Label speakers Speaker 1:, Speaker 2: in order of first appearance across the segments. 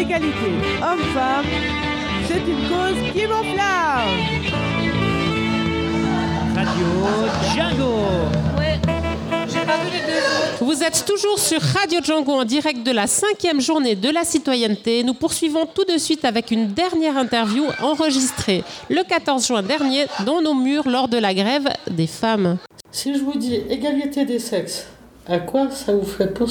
Speaker 1: l'égalité homme-femme, c'est une cause qui m'enflamme. Radio Django.
Speaker 2: Ouais, j'ai pas vu les deux autres.
Speaker 3: Vous êtes toujours sur Radio Django en direct de la 5e journée de la citoyenneté. Nous poursuivons tout de suite avec une dernière interview enregistrée le 14 juin dernier dans nos murs lors de la grève des femmes.
Speaker 4: Si je vous dis égalité des sexes, à quoi ça vous fait penser ?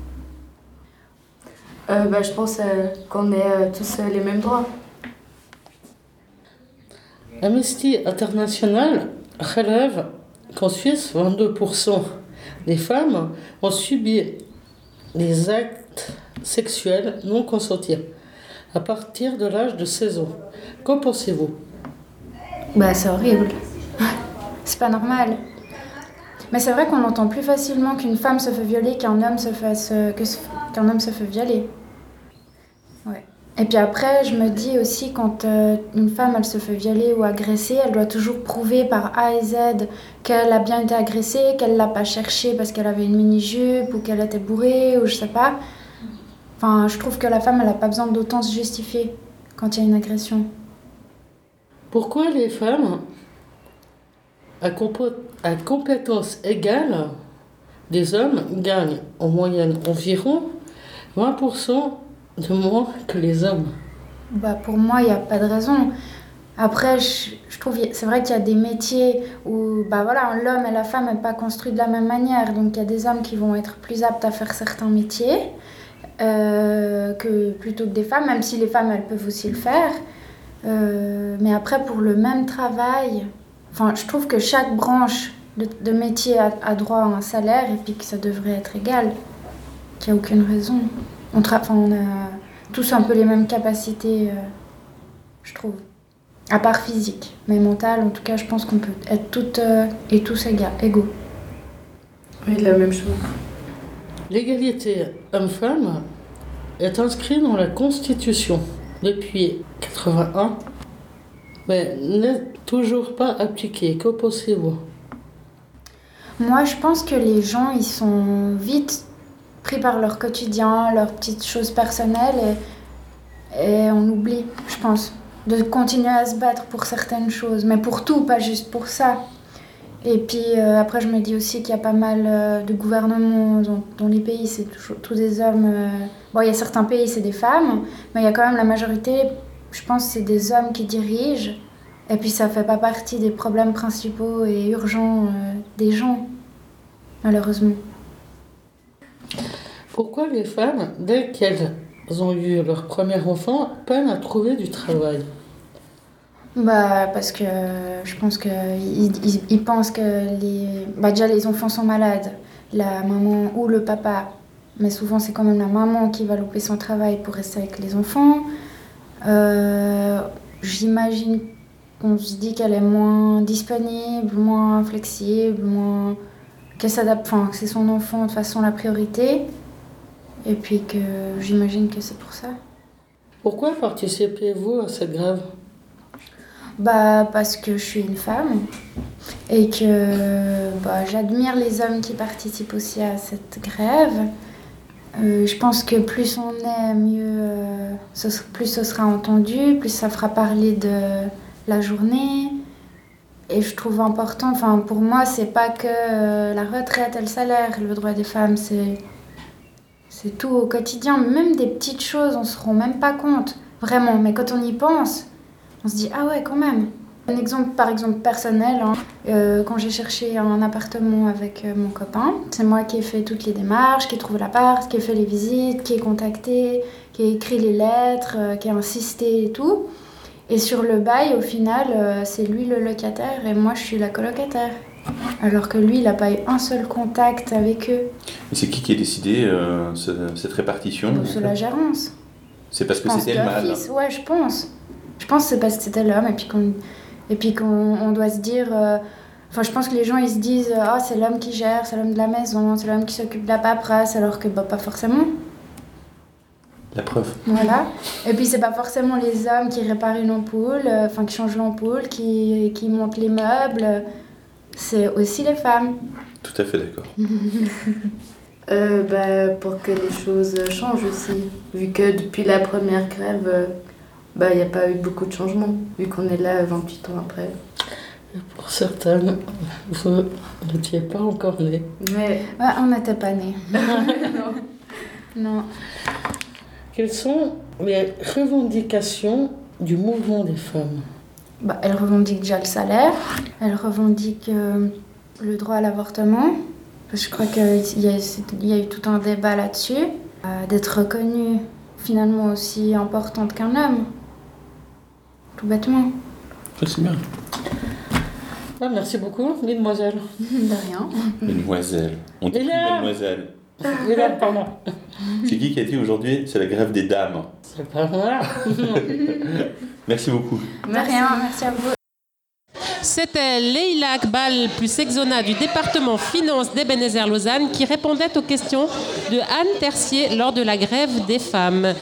Speaker 5: Je pense qu'on ait tous les mêmes droits.
Speaker 4: Amnesty International relève qu'en Suisse, 22% des femmes ont subi des actes sexuels non consentis à partir de l'âge de 16 ans. Qu'en pensez-vous ?
Speaker 5: C'est horrible. C'est pas normal. Mais c'est vrai qu'on entend plus facilement qu'une femme se fait violer qu'un homme se fait violer. Ouais. Et puis après, je me dis aussi, quand une femme elle se fait violer ou agresser, elle doit toujours prouver par A et Z qu'elle a bien été agressée, qu'elle l'a pas cherché parce qu'elle avait une mini-jupe ou qu'elle était bourrée ou je sais pas. Enfin, je trouve que la femme, elle a pas besoin d'autant se justifier quand il y a une agression.
Speaker 4: Pourquoi les femmes, à compétences égales, des hommes gagnent en moyenne environ 20% de moins que les hommes ?
Speaker 5: Pour moi, il n'y a pas de raison. Après, je trouve, c'est vrai qu'il y a des métiers où l'homme et la femme n'est pas construit de la même manière. Donc, il y a des hommes qui vont être plus aptes à faire certains métiers plutôt que des femmes, même si les femmes, elles peuvent aussi le faire. Mais après, pour le même travail, je trouve que chaque branche de métier a droit à un salaire et puis que ça devrait être égal. Qu'il n'y a aucune raison. On a tous un peu les mêmes capacités, je trouve. À part physique. Mais mentale, en tout cas, je pense qu'on peut être toutes et tous égaux.
Speaker 2: Oui, la même chose.
Speaker 4: L'égalité homme-femme est inscrite dans la Constitution depuis 1981, mais n'est toujours pas appliquée. Que pensez-vous ?
Speaker 5: Moi, je pense que les gens, ils sont vite pris par leur quotidien, leurs petites choses personnelles et on oublie, je pense, de continuer à se battre pour certaines choses, mais pour tout, pas juste pour ça. Et puis après, je me dis aussi qu'il y a pas mal de gouvernements dans les pays, c'est tous des hommes. Il y a certains pays, c'est des femmes, mais il y a quand même la majorité, je pense, c'est des hommes qui dirigent. Et puis ça fait pas partie des problèmes principaux et urgents des gens, malheureusement. Pourquoi
Speaker 4: les femmes, dès qu'elles ont eu leur premier enfant, peinent à trouver du travail ?
Speaker 5: Parce que je pense qu'ils pensent que déjà les enfants sont malades, la maman ou le papa, mais souvent c'est quand même la maman qui va louper son travail pour rester avec les enfants. J'imagine qu'on se dit qu'elle est moins disponible, moins flexible, qu'elle s'adapte, que c'est son enfant de toute façon la priorité. Et puis que j'imagine que c'est pour ça.
Speaker 4: Pourquoi participez-vous à cette grève ?
Speaker 5: Parce que je suis une femme et que j'admire les hommes qui participent aussi à cette grève. Je pense que plus on est, mieux, plus ce sera entendu, plus ça fera parler de la journée. Et je trouve important, pour moi, c'est pas que la retraite et le salaire, le droit des femmes, c'est tout au quotidien. Même des petites choses, on se rend même pas compte, vraiment. Mais quand on y pense, on se dit, ah ouais, quand même. Un exemple, par exemple, personnel, quand j'ai cherché un appartement avec mon copain, c'est moi qui ai fait toutes les démarches, qui ai trouvé l'appart, qui ai fait les visites, qui ai contacté, qui ai écrit les lettres, qui ai insisté et tout. Et sur le bail, au final, c'est lui le locataire et moi, je suis la colocataire. Alors que lui, il n'a pas eu un seul contact avec eux.
Speaker 6: Mais c'est qui a décidé cette répartition ?
Speaker 5: C'est la gérance.
Speaker 6: C'est parce que c'était le mâle.
Speaker 5: Ouais, je pense. Je pense que c'est parce que c'était l'homme et puis qu'on doit se dire... je pense que les gens, ils se disent « c'est l'homme qui gère, c'est l'homme de la maison, c'est l'homme qui s'occupe de la paperasse », alors que pas forcément.
Speaker 6: La preuve.
Speaker 5: Voilà. Et puis, c'est pas forcément les hommes qui réparent une ampoule, qui changent l'ampoule, qui montent les meubles. C'est aussi les femmes.
Speaker 6: Tout à fait d'accord.
Speaker 2: Pour que les choses changent aussi. Vu que depuis la première grève, il n'y a pas eu beaucoup de changements, vu qu'on est là 28 ans après.
Speaker 4: Et pour certaines, vous n'étiez pas encore nés.
Speaker 2: Ouais.
Speaker 5: Ouais, on n'était pas nés. Non.
Speaker 4: Quelles sont les revendications du mouvement des femmes?
Speaker 5: Elle revendique déjà le salaire, elle revendique le droit à l'avortement. Je crois qu'il y a eu tout un débat là-dessus. D'être reconnue finalement aussi importante qu'un homme. Tout bêtement.
Speaker 6: C'est bien.
Speaker 4: Ah, merci beaucoup, mesdemoiselles.
Speaker 5: De rien.
Speaker 6: Mesdemoiselles. On dit plus mademoiselle.
Speaker 4: Pardon.
Speaker 6: C'est qui a dit aujourd'hui c'est la grève des dames?
Speaker 4: C'est pas moi.
Speaker 6: Merci beaucoup.
Speaker 5: De rien, merci à vous.
Speaker 3: C'était Leïla Akbal plus Exona du département finance d'Ebenezer Lausanne qui répondait aux questions de Anne Tercier lors de la grève des femmes.